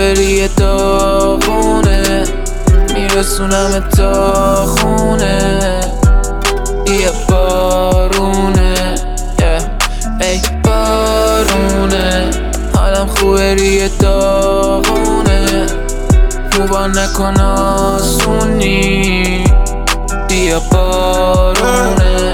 خوبه ریه داغونه میرسونم تا خونه یه بارونه ای بارونه حالم خوبه ریه داغونه خوبا نکن آسونی بیا بارونه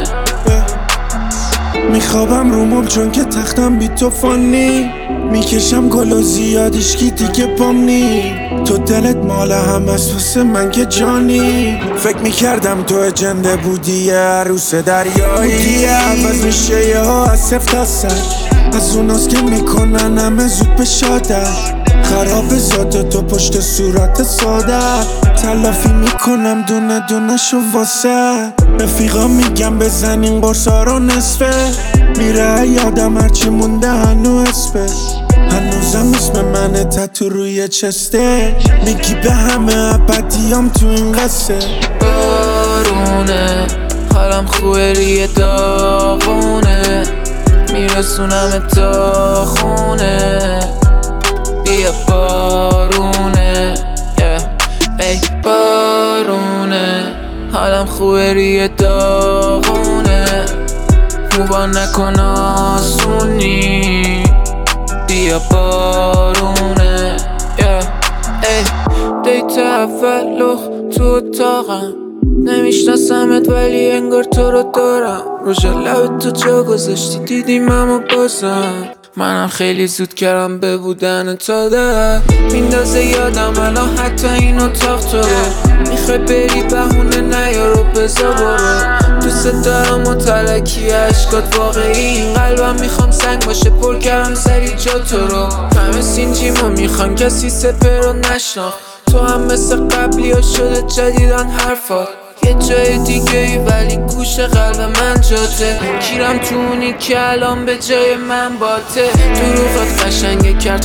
میخوابم رو مبل چون که تختم بی تو فانی میکشم گل و زیادیش کی دیگه پام نی تو دلت مال هم از واسه من که جانی فکر میکردم تو اجنده بودی عروس دریایی عوض میشه یه ها از صفر تا صد از اوناست که میکنن همه زود به شادر خراب ذات تو پشت صورت ساده تلافی میکنم دونه دونه شو واسه رفیقا میگم بزنین قرصا رو نصفه میره یادم هرچی مونده هنو اسمه هنوزم اسم منه تتو روی چسته میگی به همه ابدیام تو این قصه بارونه حالم خوبه ریه داغونه میرسونم تا خونه بیا بارونه ای بارونه حالم خوبه ریه داغونه خوبا نکن آسونی بیا بارونه ای دیت اول لخ تو اتاقم نمیشناسمت ولی انگار تو رو دارم روژ لب تو جا گذاشتی دیدیم اما بازم منم خیلی زود کردم به بودن تا ده میندازه یادم الان حتی این اتاق تو رو میخوای بری بهونه نیارو بزا برو دوست دارم و تلکی عشقات واقعی این قلبم میخوام سنگ باشه پر کردم سری جا تو رو همه سینجیمو میخوان کسی سپر رو نشناخت تو هم مثل قبلی ها شده جدیدن حرفات یه جای دیگه ای ولی گوش قلب من جاته کیرم تو اونی که الان به جای من باته دروغت قشنگه کرد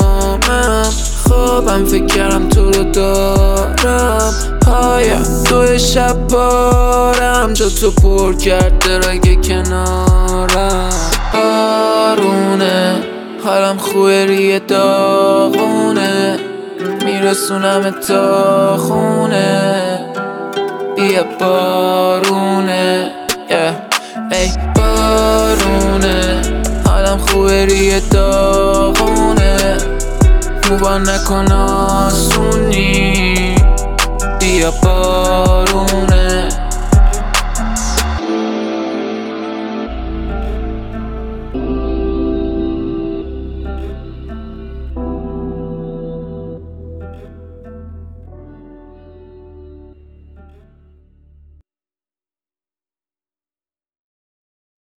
خوابم فکر کردم تو رو دارم پایم تو شب بارم جا تو پر کرد درگه کنارم بارونه حالم خوبه ریه داغونه میرسونم تا خونه بیا بارونه ای بارونه حالم خوبه ریه داغونه خوبا نکن آسونی بیا بارونه